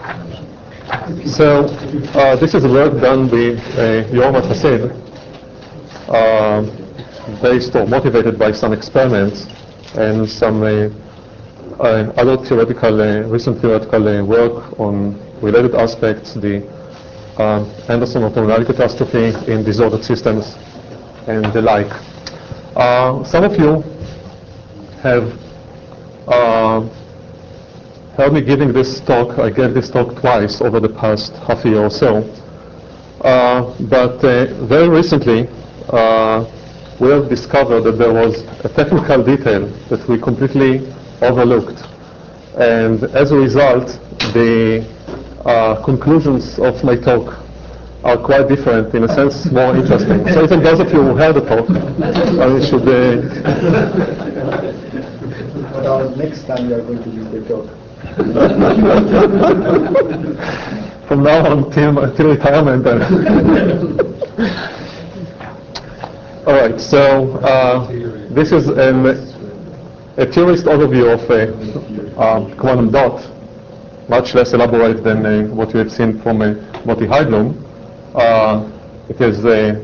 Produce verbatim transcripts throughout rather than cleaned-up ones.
So uh, this is work done with uh, Yoram Hasid, uh, based or motivated by some experiments and some uh, uh, other theoretical, uh, recent theoretical uh, work on related aspects, the uh, Anderson orthogonality catastrophe in disordered systems and the like. Uh, some of you have uh, heard me giving this talk. I gave this talk twice over the past half a year or so. Uh, but uh, very recently, uh, we have discovered that there was a technical detail that we completely overlooked. And as a result, the uh, conclusions of my talk are quite different, in a sense more interesting. So even those of you who heard the talk, I should... Uh, But our next time you are going to use the talk. From now on till, till retirement. All right, so uh, this is an, a theorist overview of a uh, quantum dot, much less elaborate than uh, what you have seen from uh, Moti Heidlum. Uh, it is a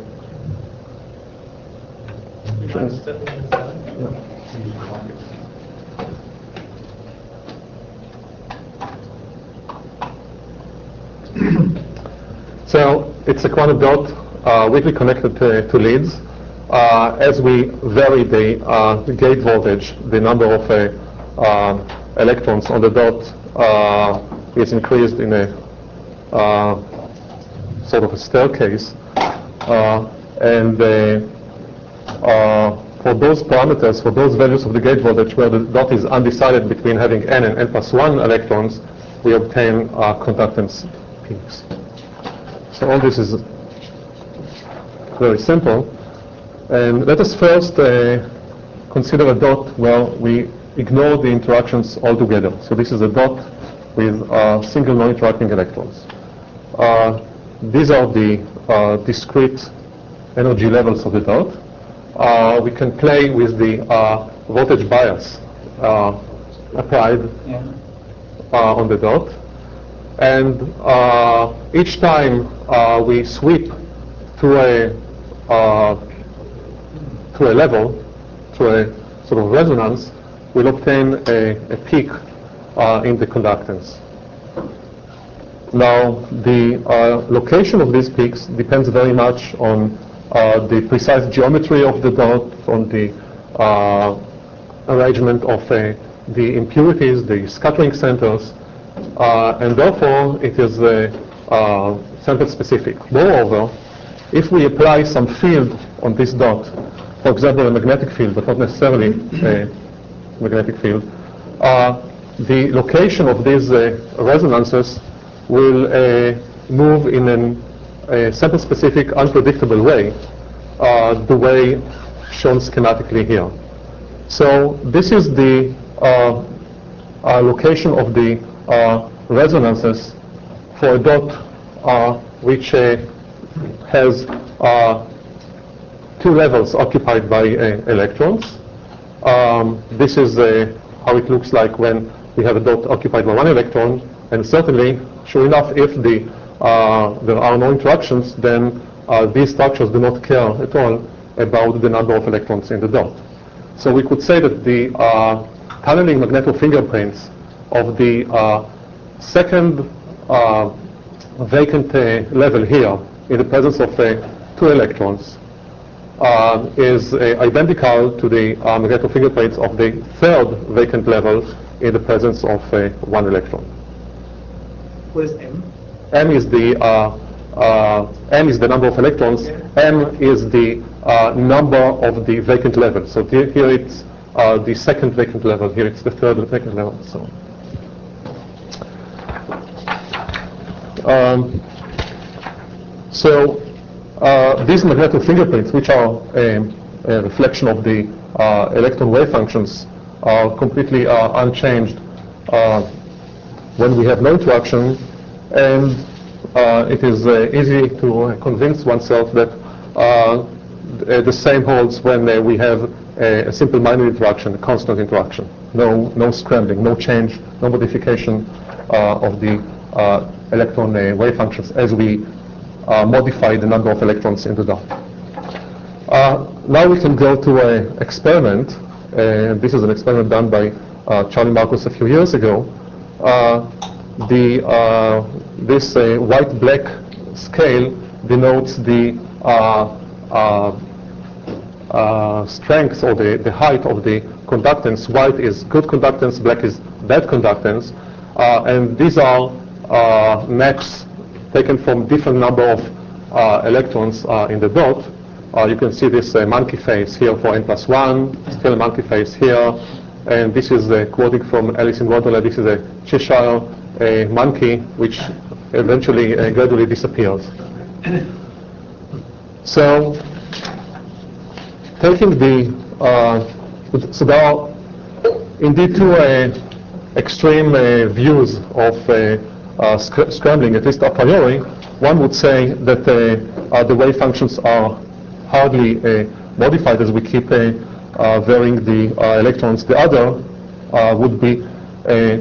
so it's a quantum dot uh, weakly connected to, to leads. Uh, as we vary the uh, gate voltage, the number of uh, uh, electrons on the dot uh, is increased in a uh, sort of a staircase. Uh, and uh, uh, for those parameters, for those values of the gate voltage where the dot is undecided between having n and n plus one electrons, we obtain uh, conductance peaks. So all this is very simple. And let us first uh, consider a dot where we ignore the interactions altogether. So this is a dot with uh, single non-interacting electrons. Uh, these are the uh, discrete energy levels of the dot. Uh, we can play with the uh, voltage bias uh, applied yeah. uh, on the dot. And uh, each time uh, we sweep to a uh, to a level, to a sort of resonance, we'll obtain a, a peak uh, in the conductance. Now, the uh, location of these peaks depends very much on uh, the precise geometry of the dot, on the uh, arrangement of uh, the impurities, the scattering centers, uh, and therefore it is uh, uh, sample specific. Moreover, if we apply some field on this dot, for example, a magnetic field, but not necessarily a magnetic field, uh, the location of these uh, resonances will uh, move in an, a sample-specific, unpredictable way, uh, the way shown schematically here. So this is the uh, uh, location of the uh, resonances for a dot uh, which uh, has uh, two levels occupied by uh, electrons. Um, this is uh, how it looks like when we have a dot occupied by one electron, and certainly, sure enough, if the, uh, there are no interactions, then uh, these structures do not care at all about the number of electrons in the dot. So we could say that the uh, tunneling magnetofingerprints of the uh, second uh, vacant uh, level here in the presence of uh, two electrons Uh, is uh, identical to the uh, magnetofingerprints of the third vacant level in the presence of uh, one electron. What is M? M is the uh, uh, M is the number of electrons. Yeah. M is the uh, number of the vacant level. So here, here it's uh, the second vacant level. Here it's the third vacant level. So. Um, so. Uh, these magnetofingerprints, which are a, a reflection of the uh, electron wave functions, are completely uh, unchanged uh, when we have no interaction, and uh, it is uh, easy to convince oneself that uh, the same holds when uh, we have a, a simple minor interaction, a constant interaction, no, no scrambling, no change, no modification uh, of the uh, electron uh, wave functions as we uh, modify the number of electrons in the dot. Uh, now we can go to an experiment, and this is an experiment done by uh, Charlie Marcus a few years ago. Uh, the, uh, this uh, white-black scale denotes the uh, uh, uh, strength or the, the height of the conductance. White is good conductance, black is bad conductance. Uh, and these are uh, maps taken from different number of uh, electrons uh, in the dot. Uh, you can see this uh, monkey face here for n plus one, still a monkey face here. And this is uh, quoting from Alice in Wonderland. This is a Cheshire a monkey, which eventually uh, gradually disappears. So, taking the, uh, so there are indeed two uh, extreme uh, views of uh, uh, sc scrambling, at least a priori. One would say that uh, uh, the wave functions are hardly uh, modified as we keep uh, uh, varying the uh, electrons. The other uh, would be a,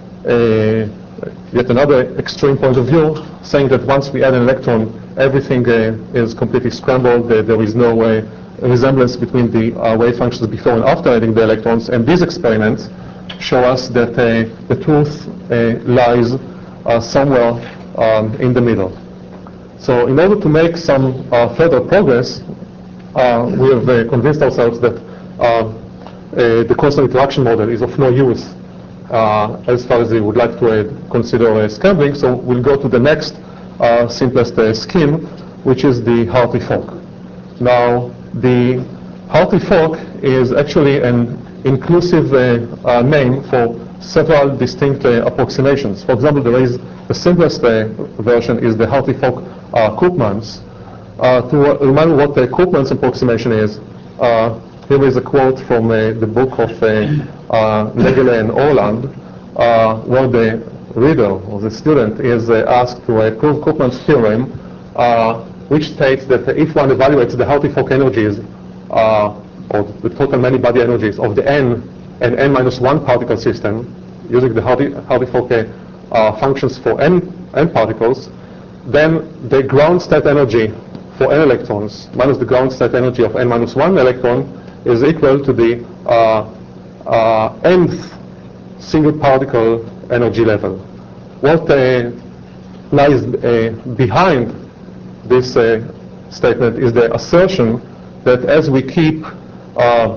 a yet another extreme point of view, saying that once we add an electron, everything uh, is completely scrambled. Uh, there is no uh, resemblance between the uh, wave functions before and after adding the electrons. And these experiments show us that uh, the truth uh, lies uh, somewhere um, in the middle. So in order to make some uh, further progress, uh, we have uh, convinced ourselves that uh, uh, the constant interaction model is of no use Uh, as far as we would like to uh, consider uh, scrambling. So we'll go to the next uh, simplest uh, scheme, which is the Hartree fork. Now, the Hartree fork is actually an inclusive uh, uh, name for several distinct uh, approximations. For example, there is the simplest uh, version is the Hartree fork uh, Koopmans. Uh, to uh, remind you what the Koopmans approximation is, uh, here is a quote from uh, the book of uh, uh, Legele and Orland, uh, where the reader or the student is uh, asked to uh, prove Koopman's theorem, uh, which states that if one evaluates the Hartree fork energies, uh, or the total many-body energies of the n and n minus one particle system, using the Hartree, Hartree fork uh, functions for n, n particles, then the ground state energy for n electrons minus the ground state energy of n minus one electron is equal to the uh, uh, nth single particle energy level. What uh, lies uh, behind this uh, statement is the assertion that as we keep uh,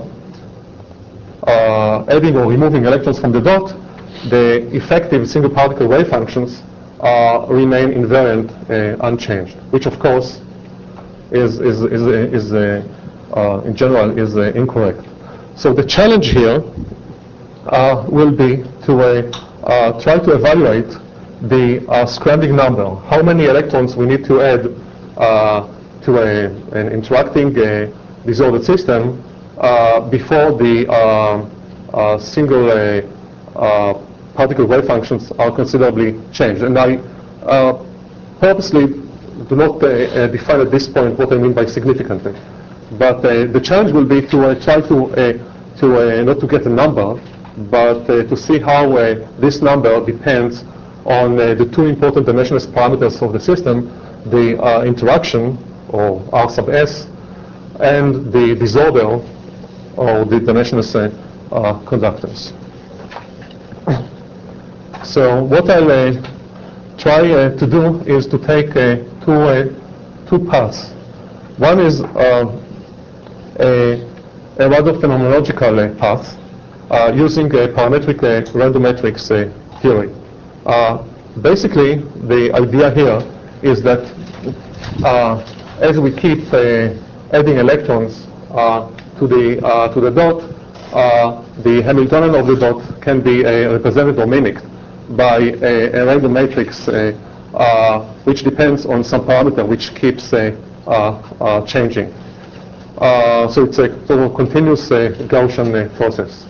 uh, adding or removing electrons from the dot, the effective single particle wave functions uh, remain invariant, uh, unchanged, which of course is, is, is, is uh, uh, in general is uh, incorrect. So the challenge here uh, will be to uh, uh, try to evaluate the uh, scrambling number, how many electrons we need to add uh, to a, an interacting uh, disordered system uh, before the uh, uh, single uh, uh, particle wave functions are considerably changed. And I uh, purposely do not uh, uh, define at this point what I mean by significantly. But uh, the challenge will be to uh, try to, uh, to uh, not to get a number, but uh, to see how uh, this number depends on uh, the two important dimensionless parameters of the system, the uh, interaction, or R sub s, and the disorder, or the dimensionless uh, uh, conductance. So what I'll uh, try uh, to do is to take uh, two, uh, two paths. One is uh, a, a rather phenomenological uh, path uh, using a parametric uh, random matrix uh, theory. Uh, basically, the idea here is that uh, as we keep uh, adding electrons uh, to the uh, to the dot, uh, the Hamiltonian of the dot can be uh, represented or mimicked by a, a random matrix uh, uh, which depends on some parameter which keeps uh, uh, uh, changing. Uh, so it's a sort of continuous uh, Gaussian uh, process.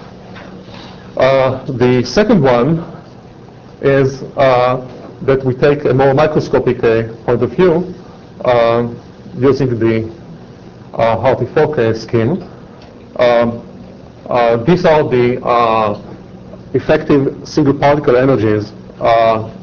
Uh, the second one is uh, that we take a more microscopic uh, point of view uh, using the uh, Hartree fork uh, scheme. Um, uh, these are the uh, effective single particle energies uh,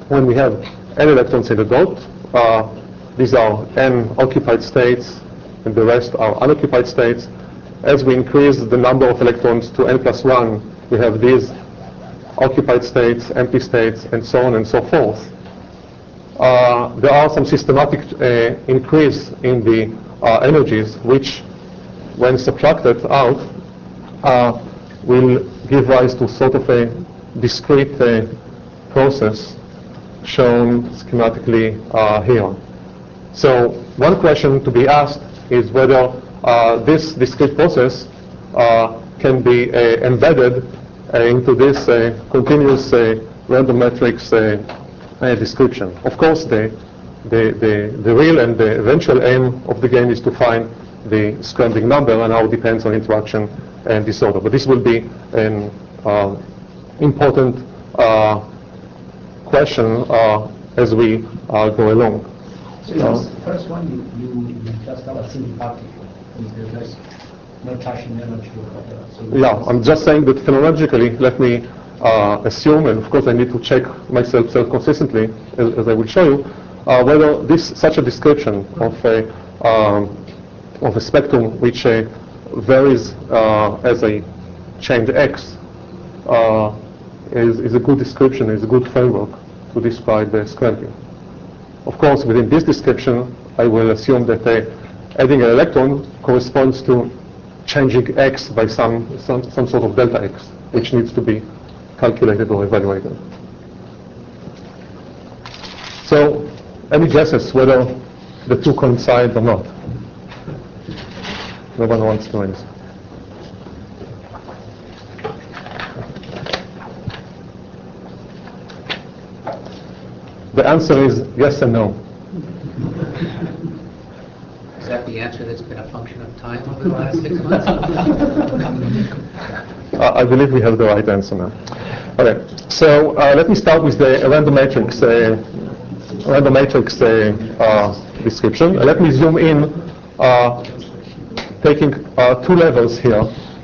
when we have n electrons in the dot, uh, these are n occupied states, and the rest are unoccupied states. As we increase the number of electrons to n plus one, we have these occupied states, empty states, and so on and so forth. Uh, there are some systematic uh, increase in the uh, energies, which, when subtracted out, uh, will give rise to sort of a discrete uh, process shown schematically uh, here. So one question to be asked is whether uh, this discrete process uh, can be uh, embedded uh, into this uh, continuous uh, random matrix uh, uh, description. Of course, the, the, the, the real and the eventual aim of the game is to find the scrambling number, and now it depends on interaction and disorder. But this will be an uh, important uh, question uh, as we uh, go along. So this first one, you, you, you just have a single particle. There's just no charging energy or whatever. So yeah, I'm just saying that phenomenologically, let me uh, assume, and of course I need to check myself self-consistently, as, as I will show you, uh, whether this such a description of a um, of a spectrum which uh, varies uh, as a change x uh, is, is a good description, is a good framework to describe the scrambling. Of course, within this description, I will assume that uh, adding an electron corresponds to changing x by some, some, some sort of delta x, which needs to be calculated or evaluated. So, any guesses whether the two coincide or not? No one wants to answer. The answer is yes and no. Is that the answer that's been a function of time over the last six months? uh, I believe we have the right answer now. Okay, so uh, let me start with the random matrix, uh, random matrix uh, uh, description. Uh, let me zoom in, uh, taking uh, two levels here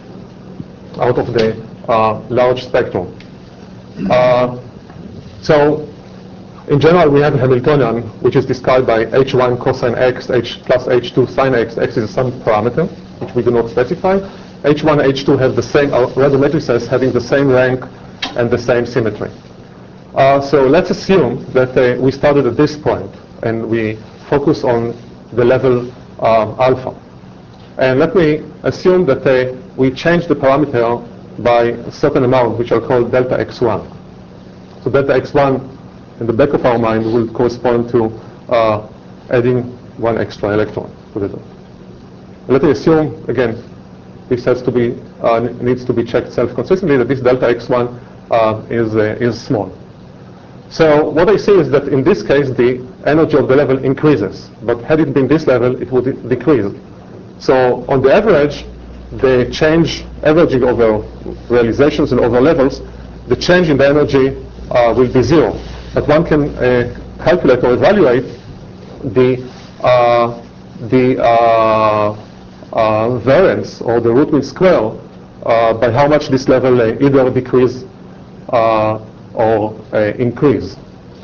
out of the uh, large spectrum. Uh, so. In general, we have a Hamiltonian, which is described by h one cosine x, h plus h two sine x. X is some parameter, which we do not specify. h one and h two have the same, uh, random matrices having the same rank and the same symmetry. Uh, so let's assume that uh, we started at this point, and we focus on the level um, alpha. And let me assume that uh, we change the parameter by a certain amount, which I'll call delta x one. So delta x one, in the back of our mind, will correspond to uh, adding one extra electron to the dot. Let me assume, again, this has to be uh, needs to be checked self-consistently, that this delta x one uh, is uh, is small. So what I see is that in this case the energy of the level increases, but had it been this level, it would de decrease. So on the average, the change averaging over realizations and over levels, the change in the energy uh, will be zero. But one can uh, calculate or evaluate the uh, the uh, uh, variance or the root mean square uh, by how much this level uh, either decrease uh, or uh, increase,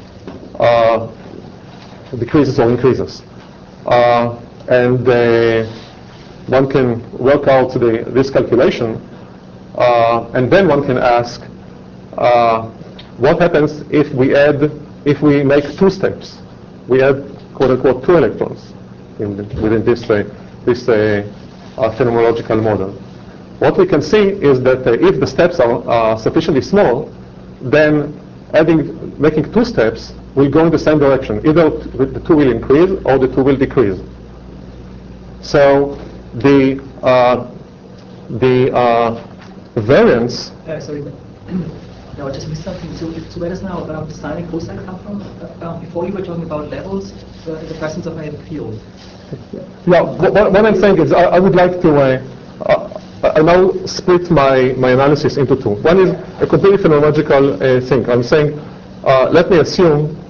uh, decreases or increases, uh, and uh, one can work out the, this calculation, uh, and then one can ask. Uh, What happens if we add, if we make two steps? We add, quote unquote, two electrons in the, within this uh, this uh, uh, phenomenological model. What we can see is that uh, if the steps are uh, sufficiently small, then adding, making two steps will go in the same direction. Either the two will increase or the two will decrease. So the uh, the uh, variance. Uh, sorry. No, I just missed something. So, so where does now um, sine and cosine come from? Uh, um, before you were talking about levels, uh, the presence of a field. Yeah, what, what I'm saying is I, I would like to, uh, uh, I now split my, my analysis into two. One is a completely phenomenological uh, thing. I'm saying, uh, let me assume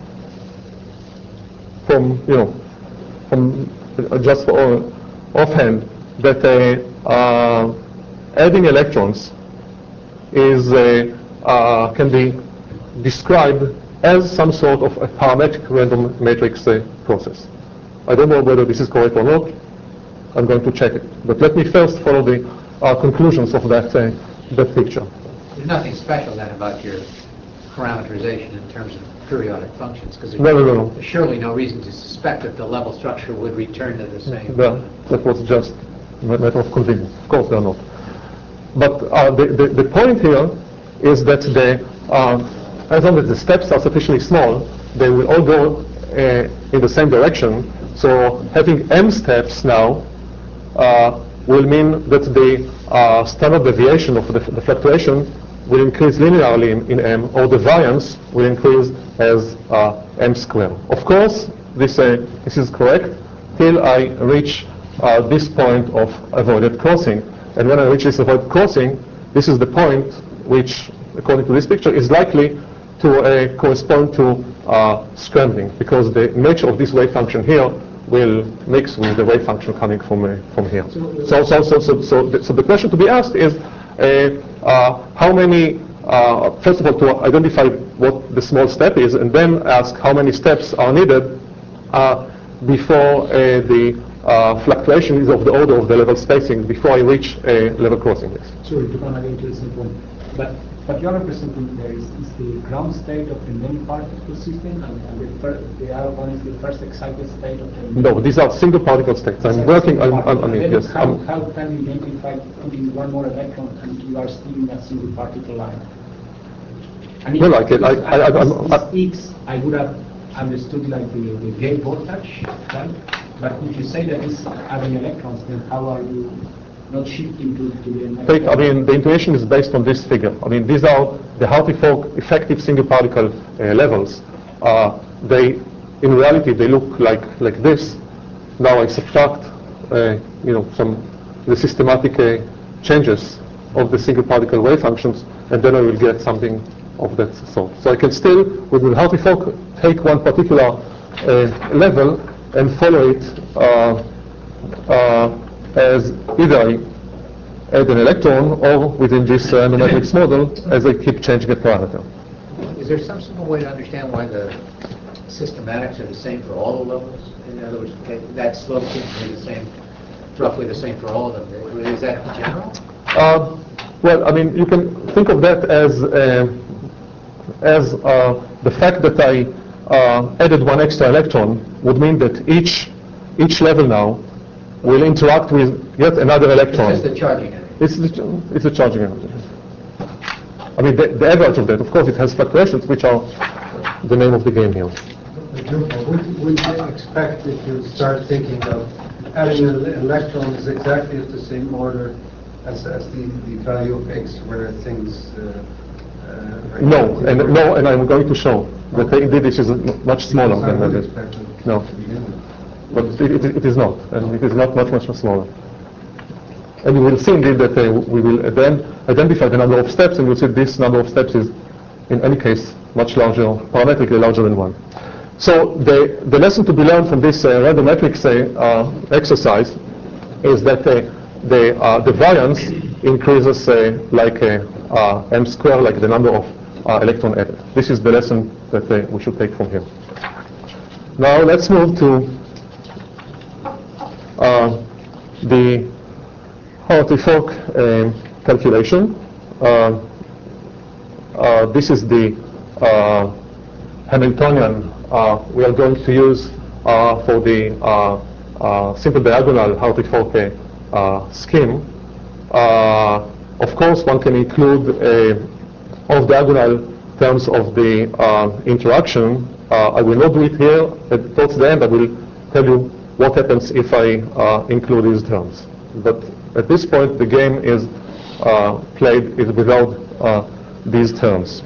from, you know, from uh, just for uh, offhand, that uh, uh, adding electrons is uh, Uh, can be described as some sort of a parametric random matrix uh, process. I don't know whether this is correct or not. I'm going to check it. But let me first follow the uh, conclusions of that, uh, that picture. There's nothing special then about your parameterization in terms of periodic functions, because No, no, no, no. there's surely no reason to suspect that the level structure would return to the same. Well, that was just a matter of convenience. Of course, they're not. But uh, the, the, the point here is that the, uh, as long as the steps are sufficiently small, they will all go uh, in the same direction. So having m steps now uh, will mean that the uh, standard deviation of the, the fluctuation will increase linearly in, in m, or the variance will increase as uh, m squared. Of course, this, uh, this is correct till I reach uh, this point of avoided crossing. And when I reach this avoided crossing, this is the point which, according to this picture, is likely to uh, correspond to uh, scrambling, because the nature of this wave function here will mix with the wave function coming from uh, from here. So, so, so, so, so, the, so the question to be asked is, uh, uh, how many? Uh, first of all, to identify what the small step is, and then ask how many steps are needed uh, before uh, the uh, fluctuation is of the order of the level spacing before I reach a level crossing. Sorry to come again to the same point, but what you are representing there is, is the ground state of the many particle system, and, and the, fir the other one is the first excited state of the... No, these are single particle states. I'm working on, on, on it, yes. How, I'm how can you identify putting one more electron and you are still in a single particle line? I mean, Well, I can- I- because I- I- this- I'm- this X, I would have understood like the, the gate voltage, right? But if you say that these are the electrons, then how are you not shifting to, to the next Take, I level? mean, the intuition is based on this figure. I mean, these are the Hartree-Fock effective single particle uh, levels. Uh, they, in reality, they look like like this. Now I subtract, uh, you know, some the systematic uh, changes of the single particle wave functions, and then I will get something of that sort. So I can still, with the Hartree-Fock, take one particular uh, level and follow it uh, uh, as either I add an electron, or within this uh, numerics model, as I keep changing a parameter. Is there some simple way to understand why the systematics are the same for all the levels? In other words, that, that slope seems to be the same, roughly the same for all of them. Is that general? Uh, well, I mean, you can think of that as uh, as uh, the fact that I uh, added one extra electron would mean that each each level now will interact with yet another electron. It's just the charging energy. It's the, it's a charging energy. I mean, the, the average of that, of course, it has fluctuations, which are the name of the game here. Would you expect if you start thinking of adding an electron is exactly at the same order as, as the, the value of X, where things... Uh, uh, No, and no, and I'm going to show that indeed this is much smaller than that. is. No, but it, it, it is not, and it is not much, much smaller. And you will see indeed that uh, we will then identify the number of steps, and you'll see this number of steps is, in any case, much larger, parametrically larger than one. So the, the lesson to be learned from this uh, random matrix uh, uh, exercise is that uh, the, uh, the variance increases uh, like uh, uh, m squared, like the number of uh, electron added. This is the lesson that uh, we should take from here. Now let's move to uh, the Hartree-Fock uh, calculation. Uh, uh, this is the uh, Hamiltonian uh, we are going to use uh, for the uh, uh, simple diagonal Hartree-Fock uh, uh, scheme. Uh, of course, one can include uh, off-diagonal terms of the uh, interaction. Uh, I will not do it here. At, towards the end, I will tell you what happens if I uh, include these terms. But at this point, the game is uh, played is without uh, these terms.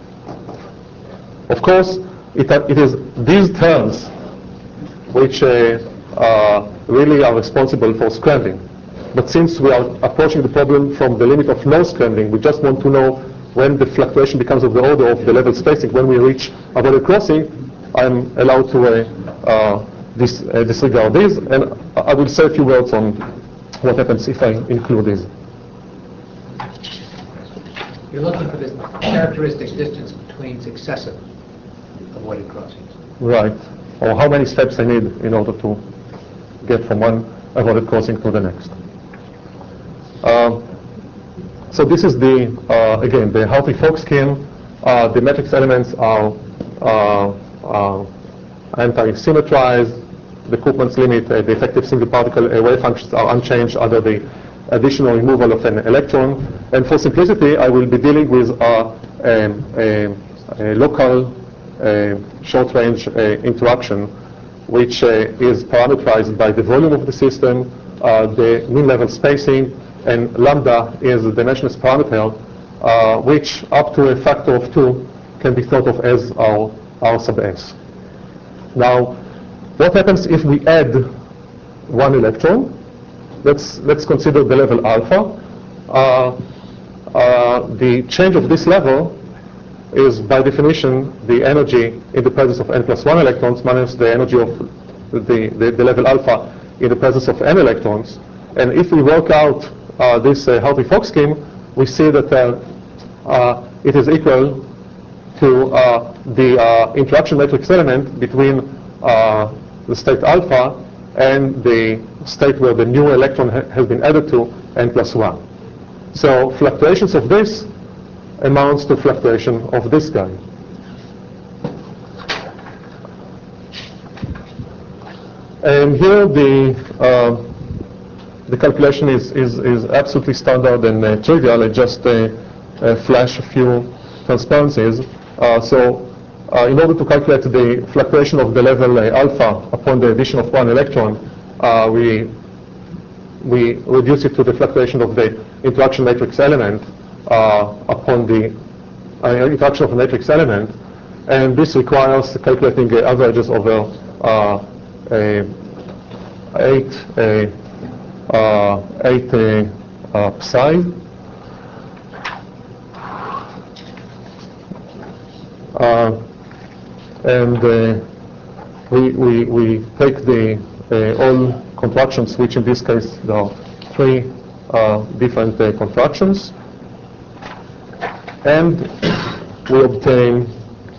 Of course, it, uh, it is these terms which uh, uh, really are responsible for scrambling. But since we are approaching the problem from the limit of no scrambling, we just want to know when the fluctuation becomes of the order of the level spacing. When we reach avoided crossing, I'm allowed to uh, uh, dis uh, disregard these, and I will say a few words on what happens if I include these. You're looking for this characteristic distance between successive avoided crossings. Right. Or how many steps I need in order to get from one avoided crossing to the next. Uh, so this is the, uh, again, the Hartree-Fock scheme. Uh, the matrix elements are uh, uh, anti-symmetrized. The Koopman's limit, uh, the effective single particle uh, wave functions are unchanged under the additional removal of an electron. And for simplicity, I will be dealing with uh, um, a, a local uh, short-range uh, interaction, which uh, is parameterized by the volume of the system, uh, the mean level spacing, and lambda is the dimensionless parameter, uh, which up to a factor of two can be thought of as our R sub s. Now, what happens if we add one electron? Let's, let's consider the level alpha. Uh, uh, the change of this level is, by definition, the energy in the presence of n plus one electrons minus the energy of the, the, the level alpha in the presence of n electrons. And if we work out uh, this uh, Hartree-Fock scheme, we see that uh, uh, it is equal to uh, the uh, interaction matrix element between uh, the state alpha and the state where the new electron ha has been added to, n plus one. So fluctuations of this amounts to fluctuation of this guy. And here the uh, the calculation is, is, is absolutely standard and uh, trivial. I just uh, uh, flash a few transparencies. Uh, so uh, in order to calculate the fluctuation of the level uh, alpha upon the addition of one electron, uh, we we reduce it to the fluctuation of the interaction matrix element uh, upon the uh, interaction of a matrix element, and this requires calculating uh, averages over uh, a eight a uh, eight uh, uh, psi. Uh, and uh, we, we, we take the uh, all contractions, which in this case there are three uh, different uh, contractions, and we obtain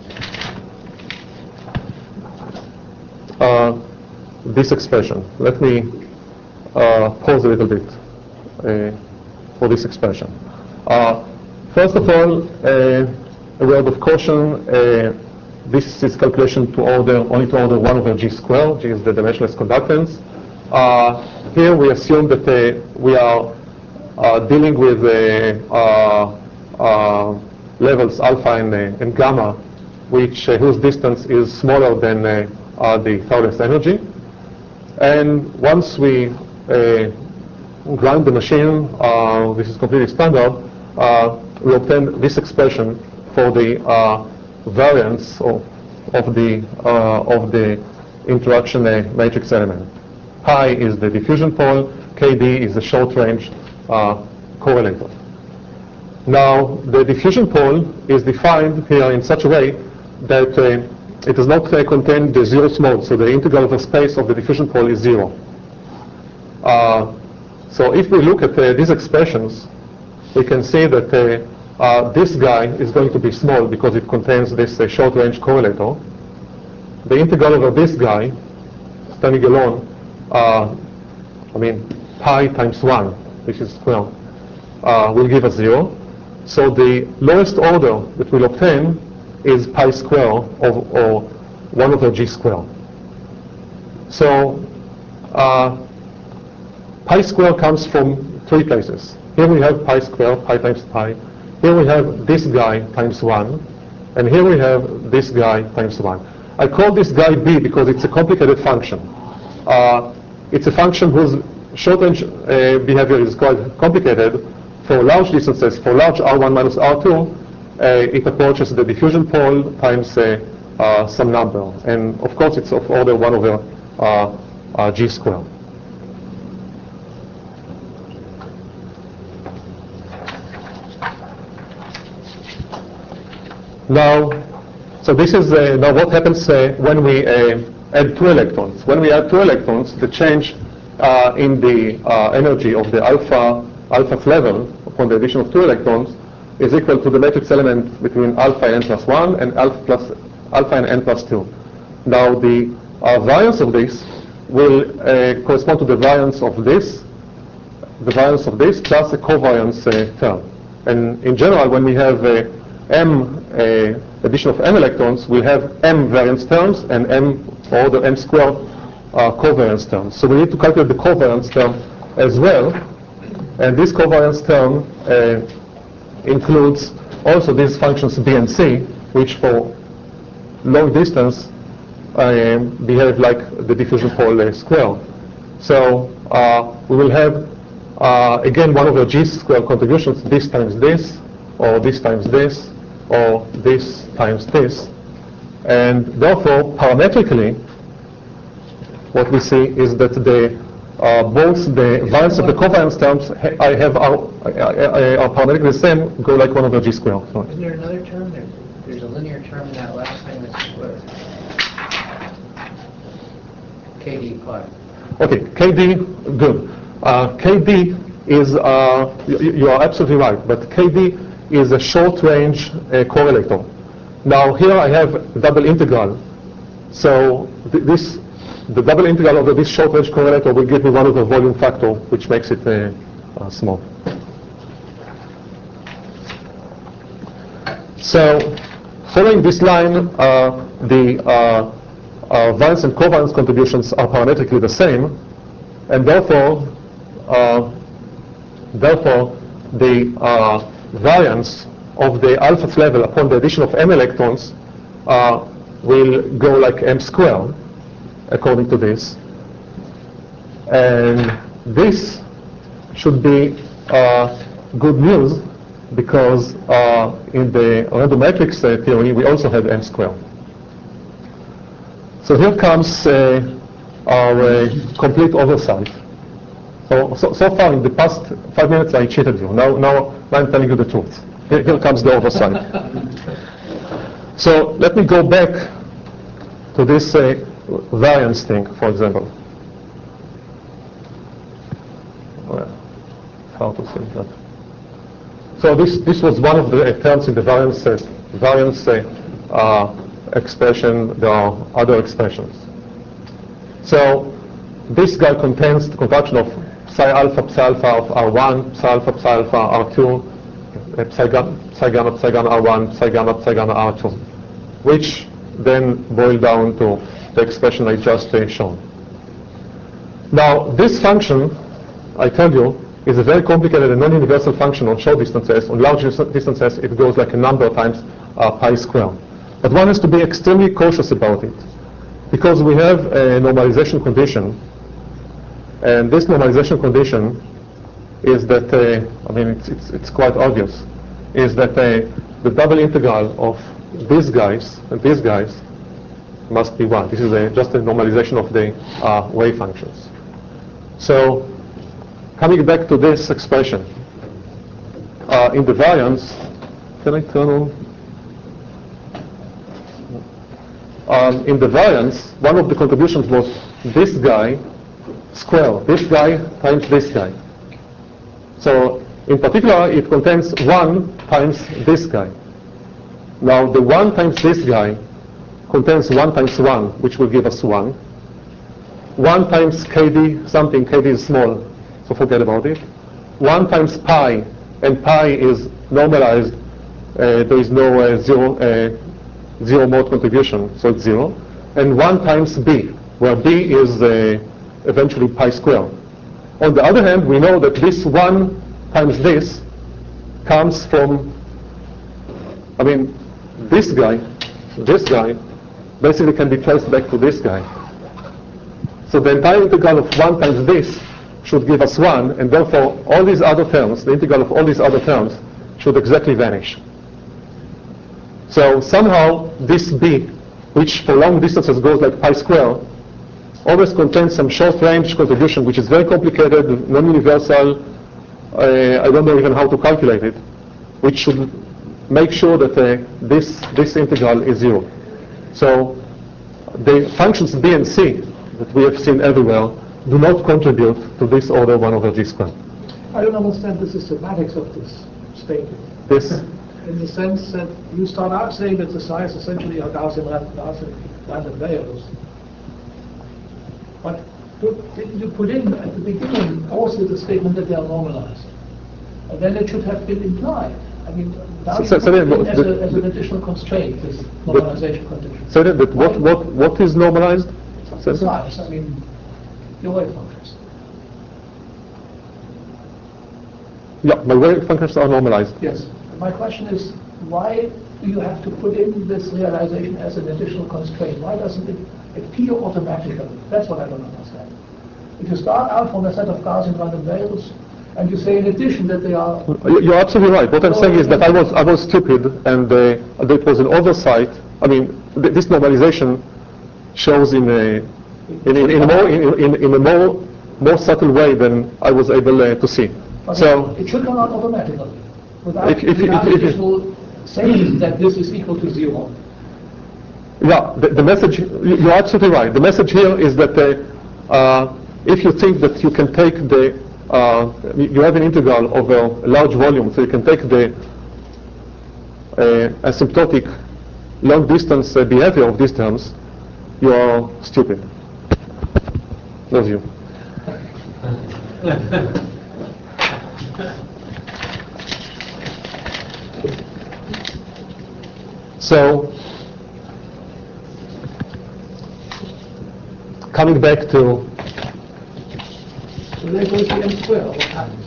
uh, this expression. Let me uh, pause a little bit uh, for this expression. Uh, first of all, uh, a word of caution. Uh, this is calculation to order only to order one over g squared. G is the dimensionless conductance. Uh, here we assume that uh, we are uh, dealing with uh, uh, uh, levels alpha and, uh, and gamma, which uh, whose distance is smaller than uh, uh, the thousandth energy. And once we uh, grind the machine, uh, this is completely standard, uh, we obtain this expression for the uh, variance of, of the uh, of the interaction uh, matrix element. Pi is the diffusion pole, K D is the short range uh, correlator. Now, the diffusion pole is defined here in such a way that uh, it does not uh, contain the zeroth mode, so the integral over space of the diffusion pole is zero. Uh, so if we look at uh, these expressions, we can see that uh, uh, this guy is going to be small because it contains this uh, short-range correlator. The integral over this guy, standing alone, uh, I mean, pi times one, which is square, uh, will give us zero. So the lowest order that we'll obtain is pi square of, or one over g square. So uh, pi square comes from three places. Here we have pi square, pi times pi. Here we have this guy times one. And here we have this guy times one. I call this guy b because it's a complicated function. Uh, it's a function whose short-range uh, behavior is quite complicated. For large distances, for large R one minus R two, uh, it approaches the diffusion pole times uh, uh, some number. And of course, it's of order one over uh, uh, g squared. Now, so this is uh, now what happens uh, when we uh, add two electrons. When we add two electrons, the change uh, in the uh, energy of the alpha alpha level upon the addition of two electrons is equal to the matrix element between alpha n plus one and alpha plus alpha and n plus two. Now the uh, variance of this will uh, correspond to the variance of this, the variance of this plus a covariance uh, term. And in general, when we have uh, m uh, addition of m electrons, we have m variance terms and m order m squared uh, covariance terms. So we need to calculate the covariance term as well. And this covariance term uh, includes also these functions b and c, which for long distance uh, behave like the diffusion pole uh, square. So uh, we will have uh, again one over g square contributions, this times this, or this times this, or this times this. And therefore, parametrically, what we see is that the uh, both the variance of the covariance terms ha I have are, are, are parametrically the same, go like one over g square. Sorry. Isn't there another term? There, there's a linear term in that last thing that's squared. K D pi. Okay, K D, good. Uh, K D is, uh, you, you are absolutely right, but K D is a short-range uh, correlator. Now here I have a double integral. So th this, the double integral over this short-range correlator will give me one over volume factor, which makes it uh, uh, small. So following this line, uh, the uh, uh, variance and covariance contributions are parametrically the same, and therefore, uh, therefore the uh, variance of the alpha level upon the addition of m electrons uh, will go like m squared, according to this. And this should be uh, good news, because uh, in the random matrix uh, theory, we also had m squared. So here comes uh, our uh, complete oversight. So, so, so far in the past five minutes I cheated you. Now, now, now I'm telling you the truth. Here, here comes the oversight. So let me go back to this uh, variance thing, for example. Well, how to say that? So this, this was one of the terms in the variance, uh, variance uh, uh, expression. There are other expressions. So this guy contains the contraction of psi alpha, psi alpha of R one, psi alpha, psi alpha R two, uh, psi, gamma, psi gamma, psi gamma R one, psi gamma, psi gamma R two, which then boil down to the expression I just uh, shown. Now this function, I told you, is a very complicated and non-universal function on short distances. On large distances it goes like a number times uh, pi squared. But one has to be extremely cautious about it, because we have a normalization condition, and this normalization condition is that, uh, I mean, it's, it's, it's quite obvious, is that uh, the double integral of these guys and these guys must be one. This is a, just a normalization of the uh, wave functions. So coming back to this expression, uh, in the variance, can I turn on? Um, in the variance, one of the contributions was this guy square, this guy times this guy. So in particular, it contains one times this guy. Now the one times this guy contains one times one, which will give us one. one times K D something, K D is small, so forget about it. one times pi, and pi is normalized. Uh, there is no uh, zero, uh, zero mode contribution, so it's zero. And one times b, where b is uh, eventually pi squared. On the other hand, we know that this one times this comes from, I mean, this guy, this guy, basically can be traced back to this guy. So the entire integral of one times this should give us one, and therefore all these other terms, the integral of all these other terms, should exactly vanish. So somehow this b, which for long distances goes like pi squared, always contains some short-range contribution, which is very complicated, non-universal. Uh, I don't know even how to calculate it, which should make sure that uh, this this integral is zero. So the functions b and c that we have seen everywhere do not contribute to this order one over g squared. I don't understand the systematics of this statement. This in the sense that you start out saying that the size essentially are Gaussian Gaussian random variables. But didn't you put in at the beginning also the statement that they are normalized? And then it should have been implied. I mean, now So- you so- put so it then in as, the- a, as an additional constraint, this normalization condition. So that, that what, what, what is normalized? The size, I mean, the wave functions. Yeah, my wave functions are normalized. Yes. My question is, why do you have to put in this realization as an additional constraint? Why doesn't it appear automatically? That's what I don't understand. If you start out from a set of Gaussian random variables, and you say in addition that they are... You- You're absolutely right. What I'm saying is that I was I was stupid, and uh, that was an oversight. I mean, th this normalization shows in a in, in, in a more in, in, in a more more subtle way than I was able uh, to see. But So it should come out automatically, without, If- if- without if- if- additional saying that this is equal to zero. yeah, the, the message you- you're absolutely right. The message here is that uh, uh, if you think that you can take the uh, you have an integral over a large volume, so you can take the uh, asymptotic long distance uh, behavior of these terms, you are stupid. Love you. So, coming back to So there goes the m square, what happens?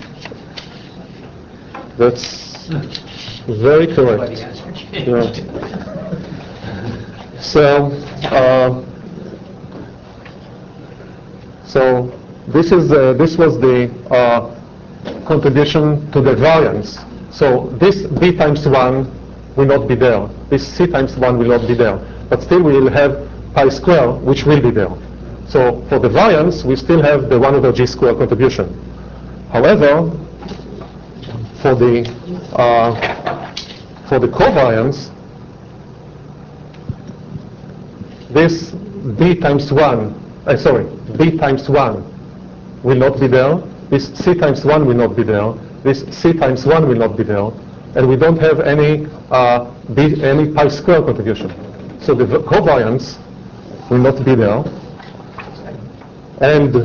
that's very Why correct. the answer Yeah. changed. So, uh, so this is uh, this was the uh, contribution to the variance. So this b times one will not be there. This c times one will not be there. But still we will have pi square, which will be there. So for the variance, we still have the one over g square contribution. However, for the uh, for the covariance, this b times one, uh, sorry, b times one will not be there. This c times one will not be there. This c times one will not be there, and we don't have any uh, b any pi square contribution. So the v- covariance will not be there, and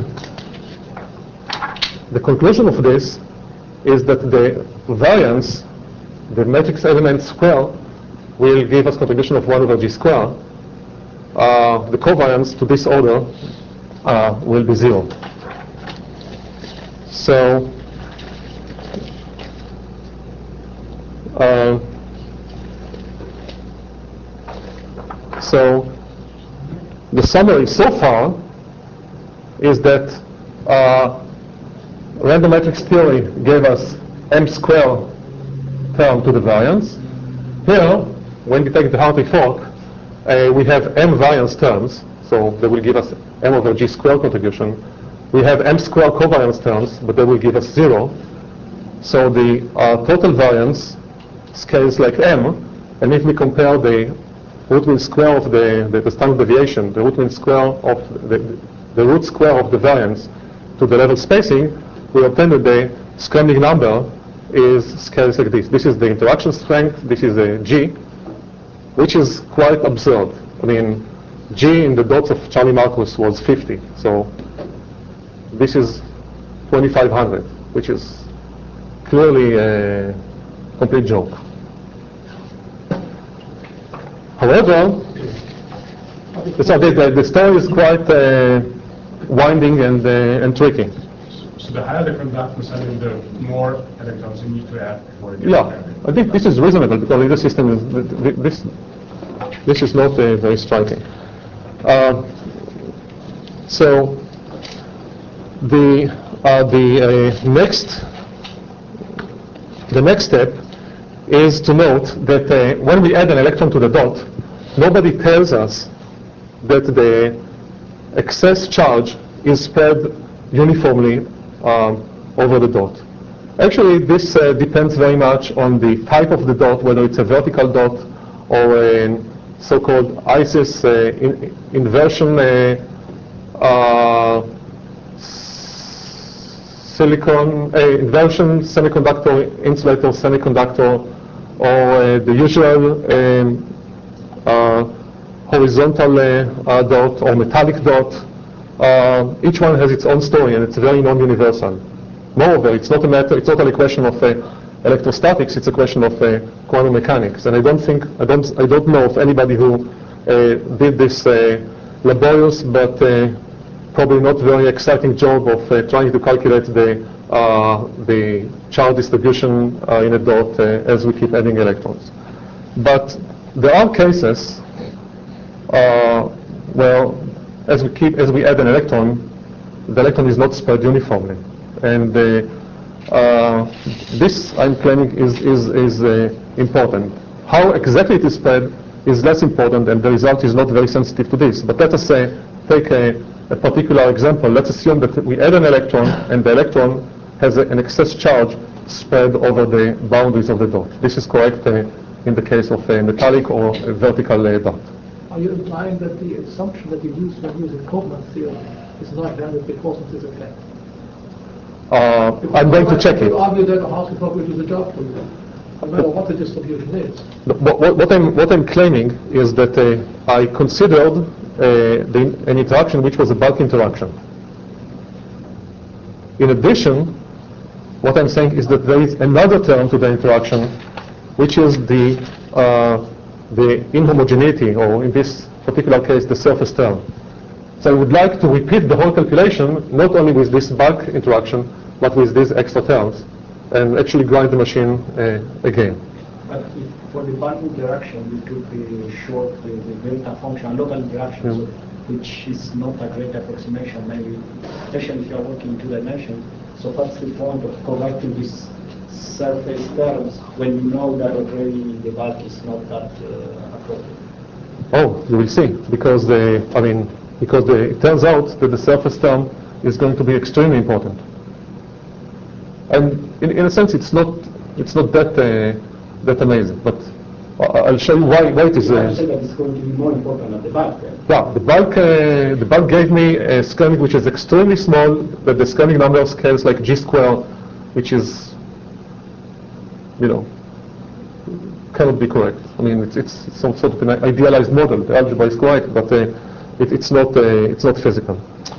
the conclusion of this is that the variance, the matrix element square, will give us contribution of one over g square. Uh, the covariance to this order uh, will be zero. So, uh, so the summary so far is that uh, random matrix theory gave us m square term to the variance. Here, when we take the Hartree fork, uh, we have m variance terms, so they will give us m over g square contribution. We have m square covariance terms, but they will give us zero. So the uh, total variance scales like m, and if we compare the root mean square of the, the, the standard deviation, the root mean square of the, the root square of the variance to the level spacing, we obtain that the scrambling number is scales like this. This is the interaction strength, this is a g, which is quite absurd. I mean, g in the dots of Charlie Marcus was fifty, so this is twenty-five hundred, which is clearly a complete joke. However, so the, the, the story is quite uh, winding and, uh, and tricky. So the higher the conductance, I mean, the more electrons you need to add before it gets Yeah, there. I think this is reasonable because in the system is, this this is not uh, very striking. Uh, so the uh, the uh, next the next step is to note that uh, when we add an electron to the dot, nobody tells us that the excess charge is spread uniformly um, over the dot. Actually, this uh, depends very much on the type of the dot, whether it's a vertical dot or a so-called ISIS uh, in, inversion uh, uh, silicon, uh, inversion semiconductor, insulator semiconductor or uh, the usual um, uh, horizontal uh, uh, dot or metallic dot. Uh, each one has its own story, and it's very non-universal. Moreover, it's not a matter, it's not only a question of uh, electrostatics, it's a question of uh, quantum mechanics. And I don't think, I don't, I don't know of anybody who uh, did this uh, laborious but uh, probably not very exciting job of uh, trying to calculate the, uh, the charge distribution uh, in a dot uh, as we keep adding electrons. But there are cases uh, where as we keep, as we add an electron, the electron is not spread uniformly. And uh, uh, this, I'm claiming, is, is, is uh, important. How exactly it is spread is less important, and the result is not very sensitive to this. But let us say, take a, a particular example. Let's assume that we add an electron, and the electron has a, an excess charge spread over the boundaries of the dot. This is correct uh, in the case of a metallic or a vertical uh, dot. Are you implying that the assumption that you use when using Koplan's theorem is not valid because of this effect? Uh, I'm going to check it. You argue that the house will do the job for you, no matter what the distribution is. What, what, what, I'm, what I'm claiming is that uh, I considered uh, the, an interaction which was a bulk interaction. In addition, what I'm saying is that there is another term to the interaction, which is the, uh, the inhomogeneity, or in this particular case, the surface term. So I would like to repeat the whole calculation, not only with this bulk interaction, but with these extra terms, and actually grind the machine uh, again. But if for the bulk interaction, you took the short, the, the delta function, local interaction, Yeah. so, which is not a great approximation, maybe, especially if you are working in two dimensions. So what's the point of correcting these surface terms when you know that already the bulk is not that uh, appropriate? Oh, you will see, because the, I mean, because the, it turns out that the surface term is going to be extremely important. And in, in a sense, it's not, it's not that, uh, that amazing, but I'll show you why, why it is. You Uh, have to say that it's going to be more important than the bulk. Right? yeah, the bulk, uh, the bulk gave me a scaling which is extremely small, that the scaling number scales like G square, which is, you know, cannot be correct. I mean, it's, it's some sort of an idealized model. The algebra is correct, but uh, it, it's not, uh, it's not physical.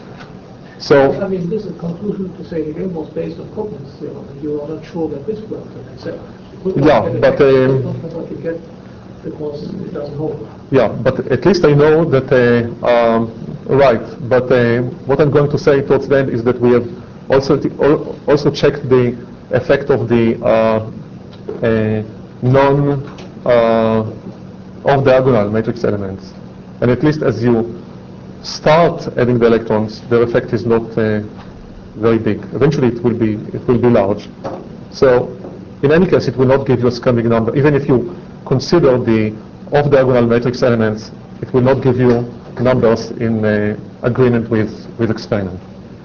So, I mean, this is a conclusion to say the game was based on Koplan's theorem, and you are not sure that this works, and et cetera. You could Yeah, not get but, it, um, that's not what you get because it doesn't hold. yeah, but at least I know that, uh, um, right, but uh, what I'm going to say towards the end is that we have also, t al also checked the effect of the uh, uh, non uh, off-diagonal matrix elements. And at least as you start adding the electrons, their effect is not uh, very big. Eventually it will be, it will be large. So in any case, it will not give you a scaling number. Even if you consider the off-diagonal matrix elements, it will not give you numbers in uh, agreement with, with experiment.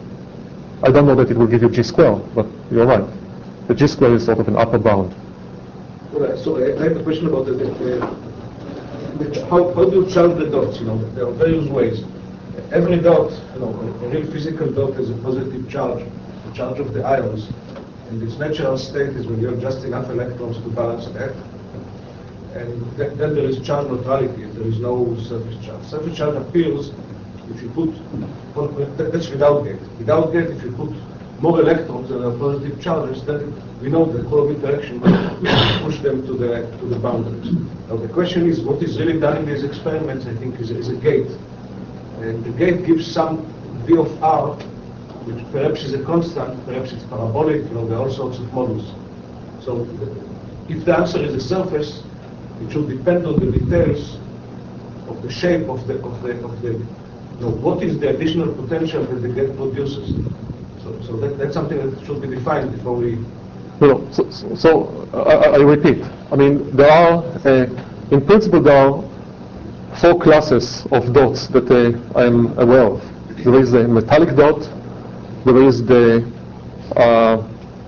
I don't know that it will give you G square, but you're right. The G square is sort of an upper bound. All right, so I have a question about the, the, the how, how do you charge the dots? You know, there are various ways. Every dot, you know, a real physical dot has a positive charge, the charge of the ions, and its natural state is when you're just enough electrons to balance that. And th then there is charge neutrality, there is no surface charge. Surface charge appears if you put, well, that's without gate. Without gate, if you put more electrons than are positive charges, then we know the Coulomb interaction will push them to the to the boundaries. Now the question is, what is really done in these experiments, I think, is, is a gate. And the gate gives some V of R, which perhaps is a constant, perhaps it's parabolic, you know, there are all sorts of models. So if the answer is a surface, it should depend on the details of the shape of the, of the, of the, you know, what is the additional potential that the gate produces. So, so that, that's something that should be defined before we... No, so, so, so I, I repeat, I mean, there are, uh, in principle, there are four classes of dots that uh, I'm aware of. There is a metallic dot, there is the, uh,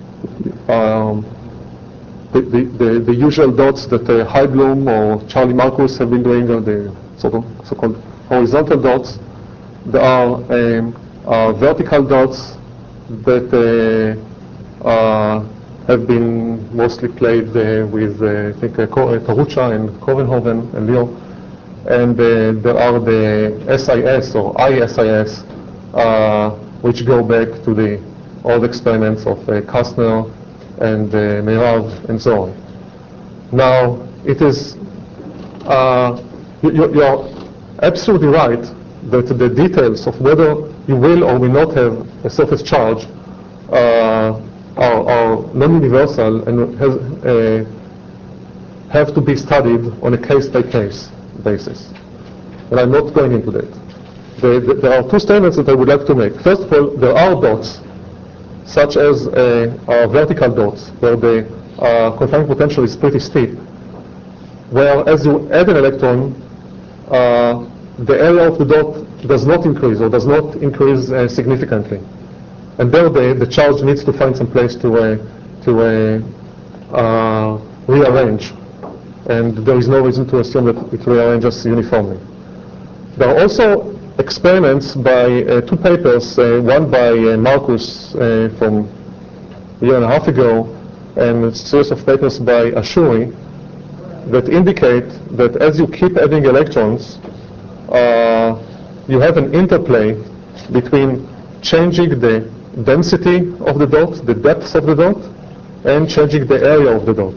um, the, the, the, the usual dots that uh, Heibloom or Charlie Marcus have been doing, uh, the sort of so-called horizontal dots. There are um, uh, vertical dots that uh, uh, have been mostly played uh, with, uh, I think, uh, Karucha and Kovenhoven and Leo. And uh, there are the S I S or I S I S, uh, which go back to the old experiments of uh, Kastner and uh, Meirav and so on. Now, it is, uh, you, you're absolutely right that the details of whether you will or will not have a surface charge uh, are, are non-universal and has, uh, have to be studied on a case-by-case basis. And I'm not going into that. The, the, there are two statements that I would like to make. First of all, there are dots, such as uh, uh, vertical dots, where the uh, confining potential is pretty steep, where as you add an electron, uh, the area of the dot does not increase or does not increase uh, significantly. And there the, the charge needs to find some place to, uh, to uh, uh, rearrange. And there is no reason to assume that it rearranges uniformly. There are also experiments by uh, two papers, uh, one by uh, Marcus uh, from a year and a half ago, and a series of papers by Ashuri, that indicate that as you keep adding electrons, uh, you have an interplay between changing the density of the dot, the depth of the dot, and changing the area of the dot.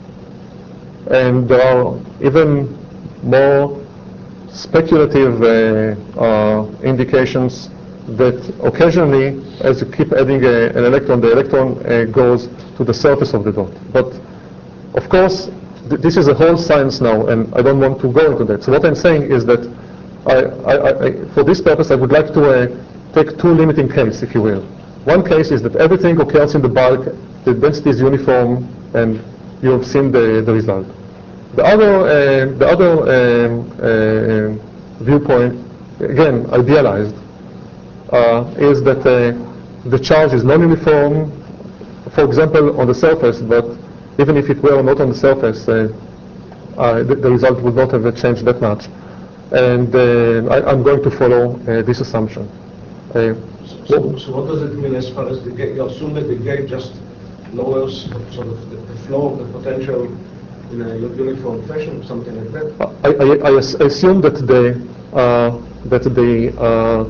And there are even more speculative uh, uh, indications that occasionally, as you keep adding a, an electron, the electron uh, goes to the surface of the dot. But of course, th this is a whole science now, and I don't want to go into that. So what I'm saying is that I, I, I, for this purpose, I would like to uh, take two limiting cases, if you will. One case is that everything occurs in the bulk, the density is uniform, and you have seen the, the result. The other, uh, the other um, uh, viewpoint, again, idealized, uh, is that uh, the charge is non-uniform, for example, on the surface, but even if it were not on the surface, uh, uh, the, the result would not have changed that much. And uh, I, I'm going to follow uh, this assumption. Uh, So, so what does it mean as far as the gate? You assume that the gate just lowers sort of the, the flow of the potential in a uniform fashion, something like that? I, I, I assume that the uh, that the uh,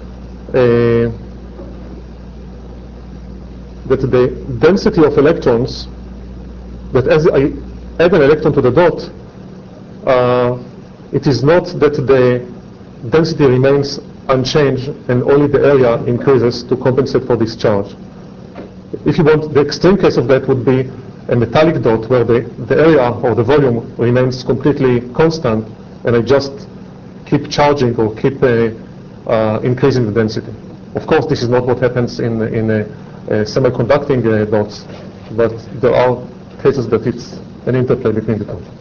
uh, that the density of electrons, that as I add an electron to the dot, uh, it is not that the density remains unchanged and only the area increases to compensate for this charge. If you want, the extreme case of that would be a metallic dot where the, the area or the volume remains completely constant and I just keep charging or keep uh, uh, increasing the density. Of course, this is not what happens in, in a, a semiconducting uh, dots, but there are cases that it's an interplay between the two.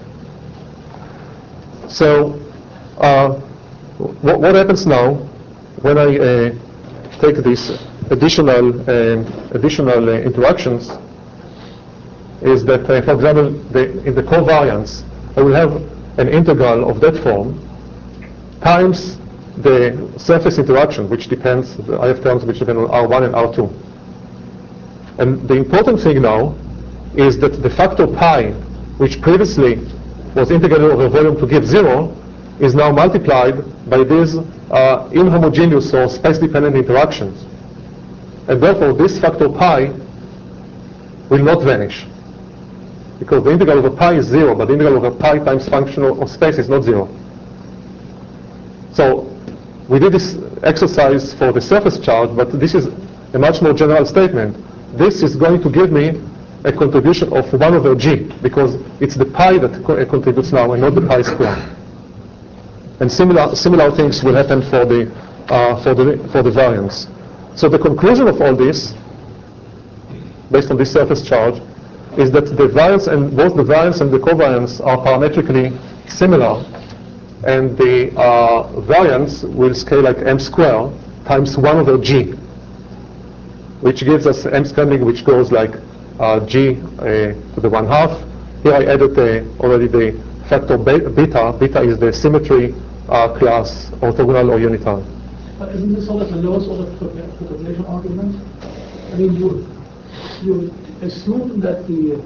So, uh, what, what happens now when I uh, take these additional uh, additional uh, interactions is that, uh, for example, the, in the covariance, I will have an integral of that form times the surface interaction, which depends, I have terms which depend on R one and R two. And the important thing now is that the factor pi, which previously was integrated over volume to give zero, is now multiplied by these uh, inhomogeneous or space-dependent interactions. And therefore, this factor pi will not vanish, because the integral over pi is zero, but the integral over pi times function of space is not zero. So we did this exercise for the surface charge, but this is a much more general statement. This is going to give me a contribution of one over g, because it's the pi that co contributes now and not the pi square. And similar similar things will happen for the uh, for the for the variance. So the conclusion of all this, based on this surface charge, is that the variance and both the variance and the covariance are parametrically similar, and the uh, variance will scale like m squared times one over g, which gives us m scaling, which goes like uh, g uh, to the one half. Here I added uh, already the factor beta. Beta is the symmetry uh, class, orthogonal or unitary. But isn't this sort of the lowest order propagation argument? I mean, you, you assume that the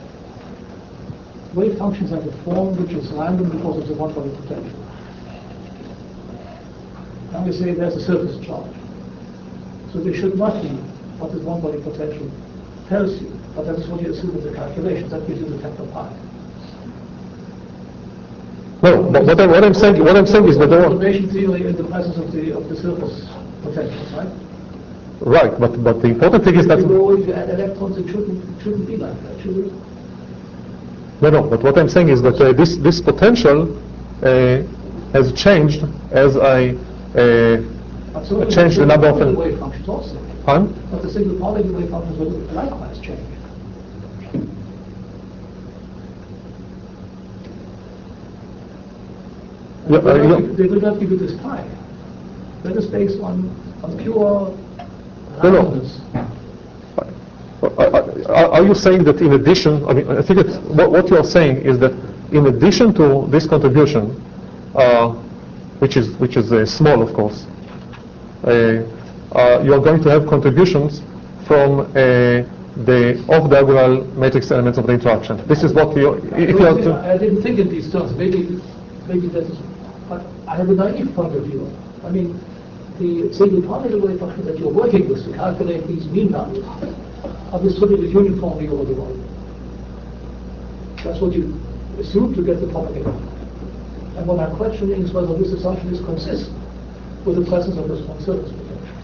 wave functions have a form which is random because of the one-body potential. Now we say there's a surface charge. So they should not be what this one-body potential tells you, but that is what you assume in the calculation. That gives you the factor pi. No, but what, I, what I'm saying, what I'm saying is that there are, information theory in the presence of the of the surface potentials, right? right, but but the important thing is that If you go, if you add electrons, it shouldn't it shouldn't be like that, should it? no, no. But what I'm saying is that uh, this this potential uh, has changed as I uh, But so change the number of single wave functions also. huh? But the single particle wave functions will likewise change. Yeah, they, uh, will not yeah. give, they will not give you this pi. That is based on, on pure No, no. randomness. Are, are- are you saying that in addition, I mean, I think it's, what, what you are saying is that in addition to this contribution, uh, which is which is uh, small, of course, uh, uh, you are going to have contributions from uh, the off-diagonal matrix elements of the interaction. This is what you, if you have to. I didn't think in these terms. Maybe, maybe that is. But I have a naive point of view. I mean, the single particle wave function that you're working with to calculate these mean values are distributed uniformly over the volume. That's what you assume to get the propagator. And what I'm questioning is whether this assumption is consistent with the presence of this one surface potential.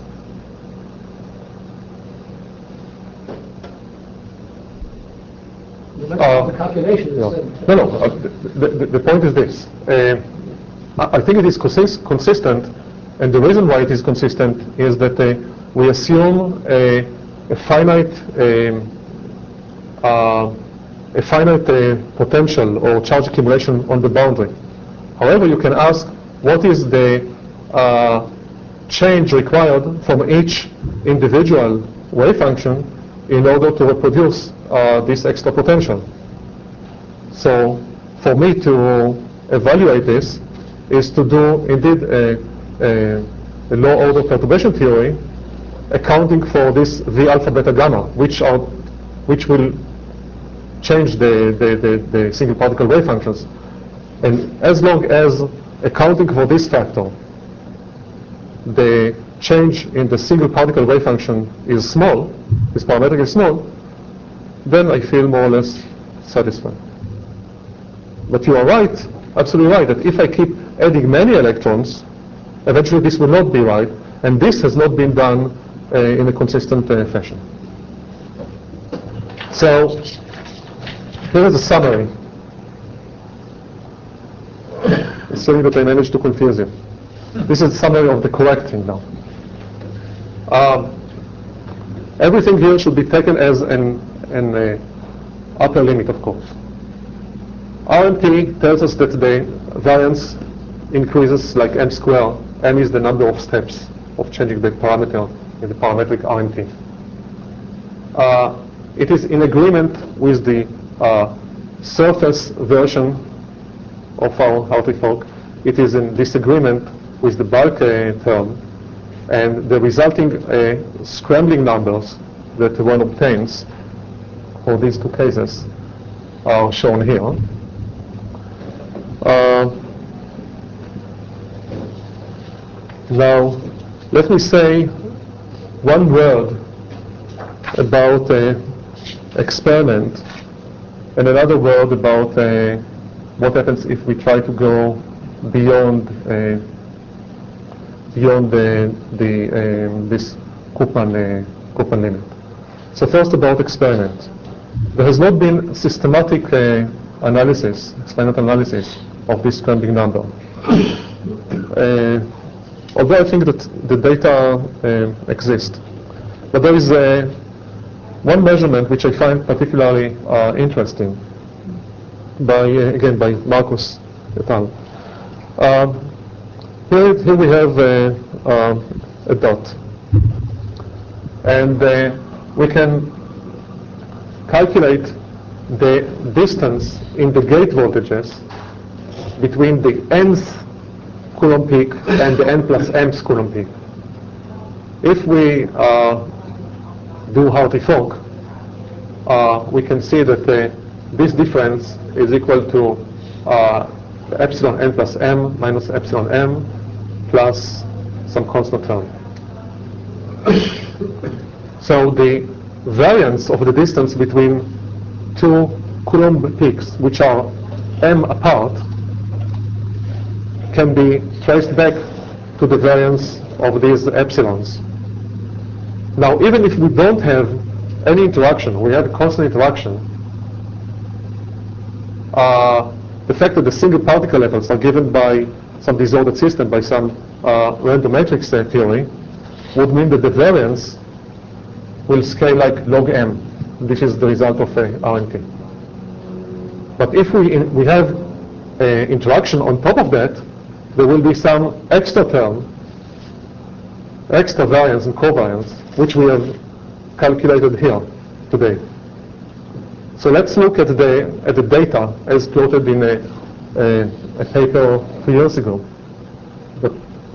The method of the calculation is No, then- no, no. Uh, the, the, the point is this. Uh, I I think it is consist consistent, and the reason why it is consistent is that uh, we assume a, a finite, um, uh, a finite uh, potential or charge accumulation on the boundary. However, you can ask what is the uh, change required from each individual wave function in order to reproduce uh, this extra potential. So for me to evaluate this is to do indeed a, a, a low order perturbation theory accounting for this V alpha beta gamma, which are which will change the, the, the, the single particle wave functions. And as long as accounting for this factor, the change in the single particle wave function is small, this parametric is small, then I feel more or less satisfied. But you are right, absolutely right, that if I keep adding many electrons, eventually this will not be right, and this has not been done uh, in a consistent uh, fashion. So, here is a summary. Assuming that I managed to confuse you. This is a summary of the correct thing now. Um, everything here should be taken as an, an uh, upper limit, of course. R M P tells us that the variance increases like m squared. M is the number of steps of changing the parameter in the parametric R M P. Uh, it is in agreement with the uh, surface version of our Hartree-Fock. It is in disagreement with the bulk uh, term, and the resulting uh, scrambling numbers that one obtains for these two cases are shown here. Uh, now, let me say one word about uh, experiment and another word about uh, what happens if we try to go beyond uh, beyond the, the um, this Koopman uh, Koopman limit. So first about experiment. There has not been systematic uh, analysis, experimental analysis of this scrambling number. Uh, although I think that the data uh, exist, but there is uh, one measurement which I find particularly uh, interesting. By uh, again by Marcus et al. Um, here, here we have uh, uh, a dot, and uh, we can calculate the distance in the gate voltages between the nth Coulomb peak and the n plus mth Coulomb peak. If we uh, do Hartree-Fock, uh, we can see that uh, this difference is equal to uh, epsilon n plus m minus epsilon m plus some constant term. So the variance of the distance between two Coulomb peaks, which are m apart, can be traced back to the variance of these epsilons. Now, even if we don't have any interaction, we have a constant interaction, uh, the fact that the single particle levels are given by some disordered system, by some uh, random matrix uh, theory, would mean that the variance will scale like log m. This is the result of uh, R N T. But if we, in, we have uh, interaction on top of that, there will be some extra term, extra variance and covariance, which we have calculated here today. So let's look at the at the data as plotted in a, a, a paper three years ago. But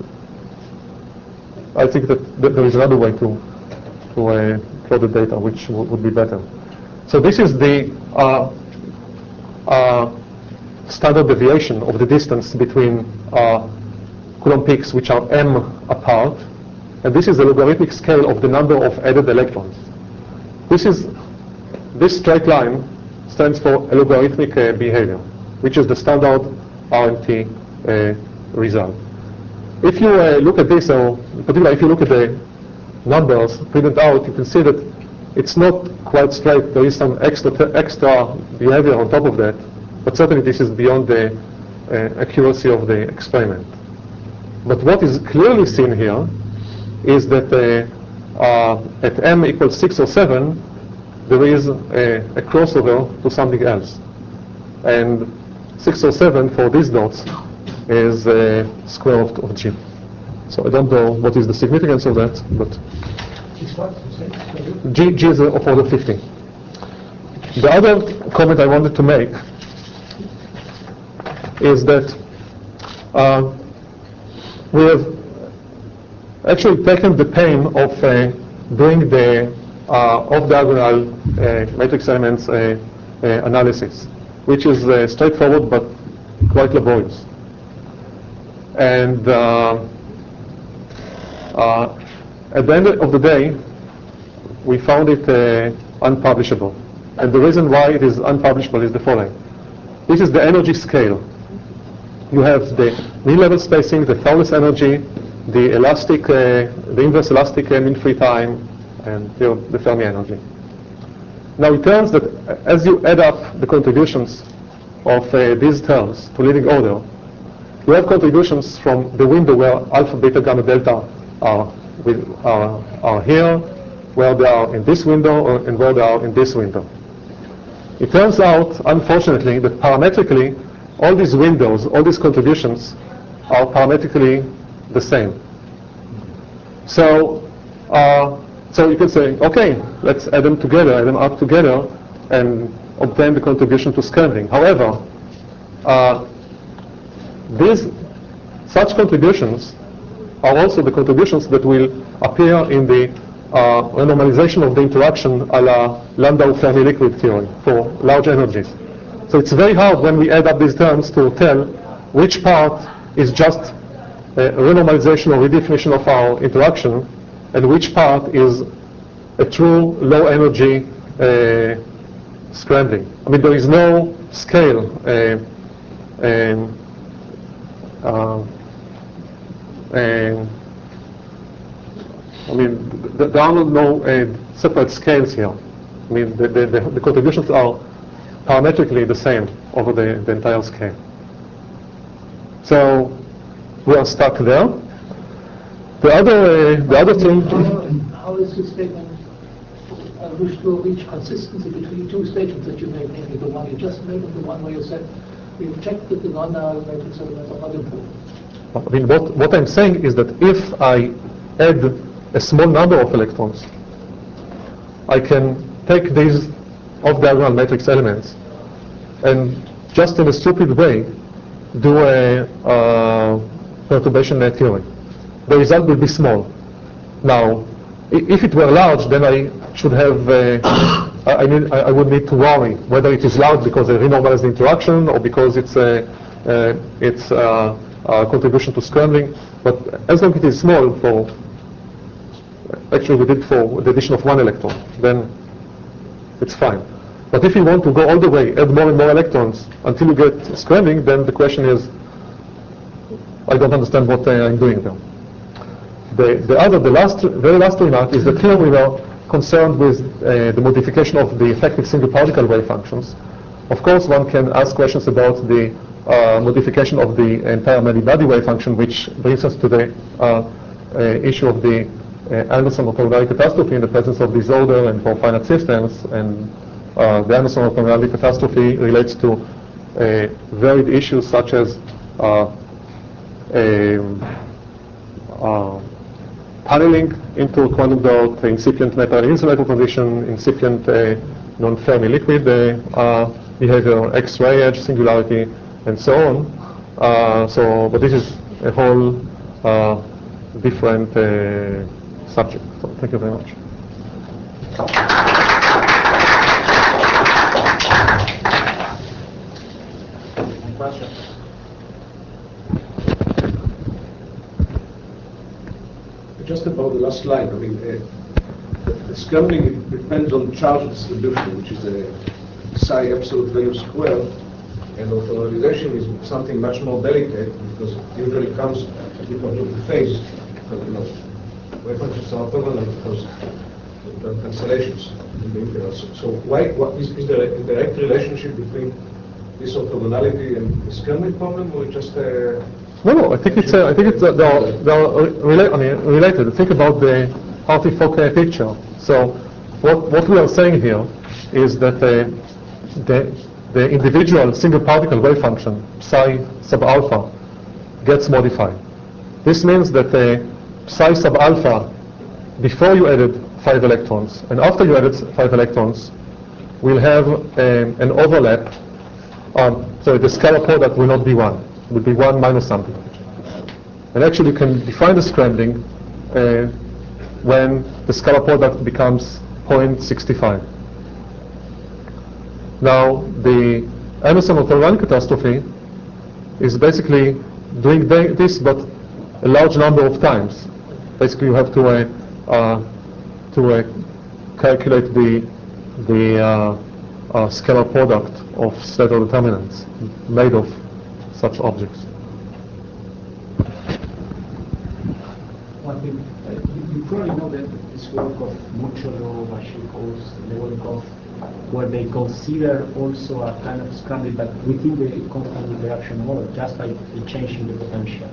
I think that, that there is another way to to uh, plot the data, which would be better. So this is the uh, uh, standard deviation of the distance between uh, Coulomb peaks, which are m apart, and this is the logarithmic scale of the number of added electrons. This is this straight line stands for a logarithmic uh, behavior, which is the standard R N T uh, result. If you uh, look at this, or in particular, if you look at the numbers printed out, you can see that it's not quite straight. There is some extra extra behavior on top of that, but certainly this is beyond the uh, accuracy of the experiment. But what is clearly seen here is that uh, uh, at m equals six or seven, there is a, a crossover to something else. And six or seven for these dots is uh, square root of g. So I don't know what is the significance of that, but g, g is of order fifty. The other comment I wanted to make is that uh, we have actually taken the pain of uh, doing the uh, off-diagonal uh, matrix elements uh, uh, analysis, which is uh, straightforward but quite laborious. And uh, uh, at the end of the day, we found it uh, unpublishable. And the reason why it is unpublishable is the following. This is the energy scale. You have the mean level spacing, the Thouless energy, the elastic, uh, the inverse elastic uh, mean free time, and here the Fermi energy. Now it turns that as you add up the contributions of uh, these terms to leading order, you have contributions from the window where alpha, beta, gamma, delta are, with, are, are here, where they are in this window, or, and where they are in this window. It turns out, unfortunately, that parametrically, all these windows, all these contributions are parametrically the same. So, uh, so you can say, okay, let's add them together, add them up together, and obtain the contribution to scaling. However, uh, these such contributions are also the contributions that will appear in the uh, renormalization of the interaction a la Landau-Fermi liquid theory for large energies. So it's very hard when we add up these terms to tell which part is just a renormalization or redefinition of our interaction, and which part is a true low energy uh, scrambling. I mean, there is no scale. Uh, um, uh, um, I mean, th there are no uh, separate scales here. I mean, the, the, the, the contributions are parametrically the same over the, the entire scale. So we are stuck there. The other, uh, the other thing. How, how is this statement uh, wish to reach consistency between two statements that you made, namely the one you just made and the one where you said we've checked that the non-diagonal matrix elements are not important? I mean, what, what I'm saying is that if I add a small number of electrons, I can take these off-diagonal matrix elements and just in a stupid way do a uh, perturbation net theory. The result will be small. Now, if it were large, then I should have uh, I, I, need, I, I would need to worry whether it is loud because I renormalize the interaction or because it's a, uh, it's a, a contribution to scrambling. But as long as it is small, for actually we did for the addition of one electron, then it's fine. But if you want to go all the way, add more and more electrons until you get scrambling, then the question is, I don't understand what uh, I'm doing there. The, the other, the last, very last remark is that here we were concerned with uh, the modification of the effective single particle wave functions. Of course, one can ask questions about the uh, modification of the entire many-body wave function, which brings us to the uh, uh, issue of the uh, Anderson orthogonality catastrophe in the presence of disorder and for finite systems. And uh, the Anderson orthogonality catastrophe relates to uh, varied issues such as uh, um, uh, tunneling into a quantum dot, incipient metal insulator transition, incipient uh, non-Fermi liquid uh, uh, behavior, X-ray edge singularity, and so on. Uh, so, but this is a whole uh, different uh, subject. So, thank you very much. Question? Just about the last slide, I mean, uh, the, the scrambling depends on charge distribution, which is a psi absolute value square, and orthogonalization is something much more delicate because it usually comes at different of the phase, because you know, wave functions are orthogonal because there are cancellations in the intervals. So why, what is, is there a direct relationship between this orthogonality and the scrambling problem, or just a No, no, I think it's, uh, I think it's, uh, they're, they're rela I mean, related. Think about the Hartree-Fock picture. So what, what we are saying here is that uh, the, the individual single particle wave function, psi sub alpha, gets modified. This means that uh, psi sub alpha, before you added five electrons, and after you added five electrons, will have um, an overlap. Um, so the scalar product will not be one. Will be one minus something. And actually you can define the scrambling uh, when the scalar product becomes zero point six five. Now the Anderson orthogonality catastrophe is basically doing this but a large number of times. Basically you have to uh, uh, to uh, calculate the the uh, uh, scalar product of Slater determinants made of such objects. One thing, uh, you, you probably know that this work of Mucholo, Vashikos, Levolkov, where they consider also a kind of scrambling, but within the constant interaction model, just by changing the potential.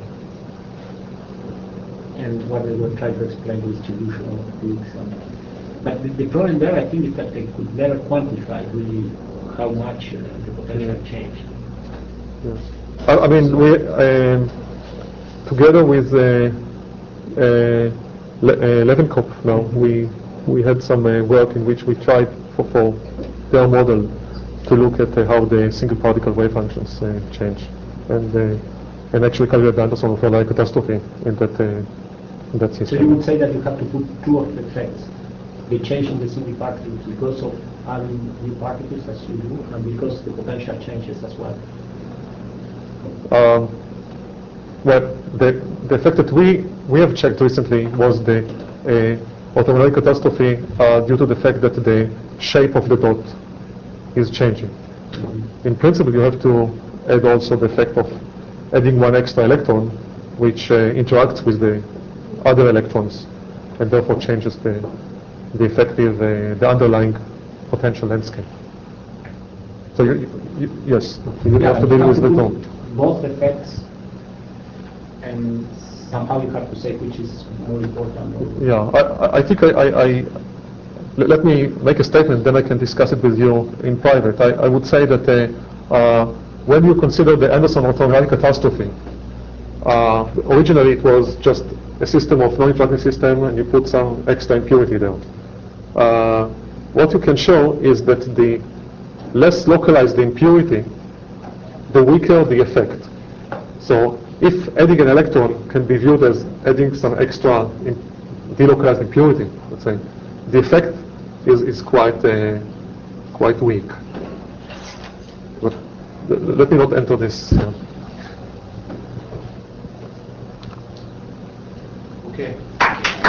And what they were trying to explain the distribution of peaks. And, but the, the problem there, I think, is that they could never quantify really how much uh, the potential yeah. changed. Yes. I, I mean, we uh, together with uh, uh, Le uh, Levenkopf now, we we had some uh, work in which we tried for, for their model to look at uh, how the single particle wave functions uh, change, and uh, and actually calculate the Anderson orthogonality catastrophe in that uh, in that system. So you would say that you have to put two of the effects: the change in the single particles because of adding new particles as you do, and because the potential changes as well. Um, well, the, the effect that we, we have checked recently was the uh, orthogonality catastrophe uh, due to the fact that the shape of the dot is changing. Mm-hmm. In principle, you have to add also the effect of adding one extra electron, which uh, interacts with the other electrons, and therefore changes the, the effective, uh, the underlying potential landscape. So you, you, yes, you yeah, have to deal with the dot. Both effects, and somehow you have to say which is more important. Or yeah, I, I think I, I, I let me make a statement, then I can discuss it with you in private. I, I would say that uh, uh, when you consider the Anderson orthogonality catastrophe, uh, originally it was just a system of non-interacting system, and you put some extra impurity there. Uh, what you can show is that the less localized the impurity, the weaker the effect. So if adding an electron can be viewed as adding some extra in delocalized impurity, let's say, the effect is, is quite uh, quite weak. But th- let me not enter this. Uh, Okay.